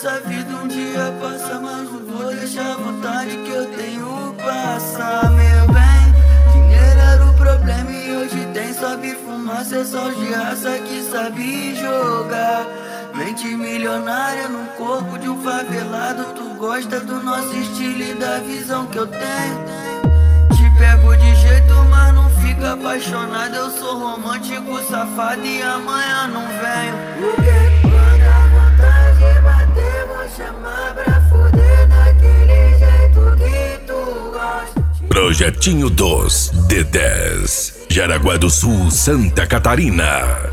nessa vida um dia passa, mas não vou deixar a vontade que eu tenho passar, meu bem. Dinheiro era o problema e hoje tem sobe fumaça, é só de raça que sabe jogar. Mente milionária no corpo de um favelado, tu gosta do nosso estilo e da visão que eu tenho. Te pego de jeito, mas não fica apaixonado. Eu sou romântico, safado e amanhã não venho. O que quando a vontade bater, vou chamar pra fuder daquele jeito que tu gosta. Projetinho dos D10, Jaraguá do Sul, Santa Catarina.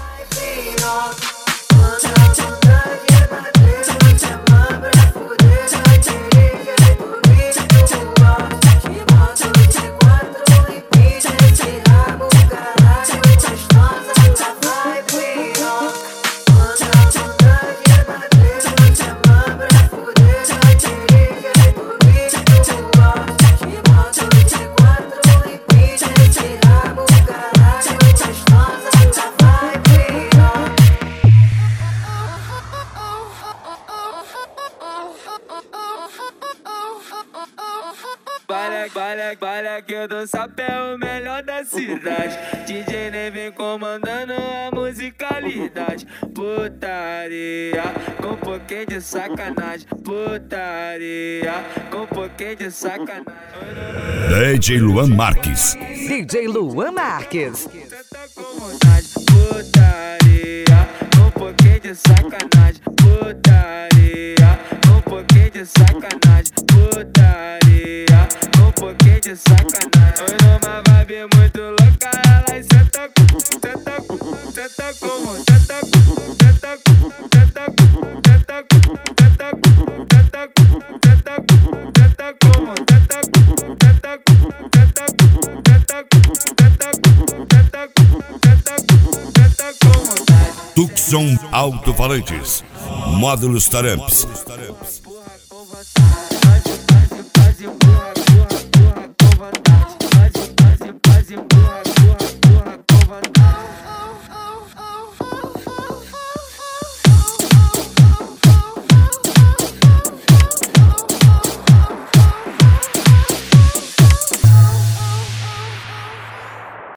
Balha que eu dou sapé, o melhor da cidade. DJ nem vem comandando a musicalidade. Putaria, com um pouquinho de sacanagem. Putaria, com um pouquinho de sacanagem. DJ Luan Marques. DJ Luan Marques. Putaria, com um pouquinho de sacanagem. Putaria, com um pouquinho de sacanagem. Putaria, com um pouquinho de sacanagem. Oi, numa vibe muito louca, ela senta com, senta com, senta como, senta com, senta com, senta com, senta com, senta com, senta com, senta com, senta como, senta com, senta com, senta com, senta com, senta com, senta com, senta com, senta com vontade. Tucson Alto-Falantes, Módulos Taramps.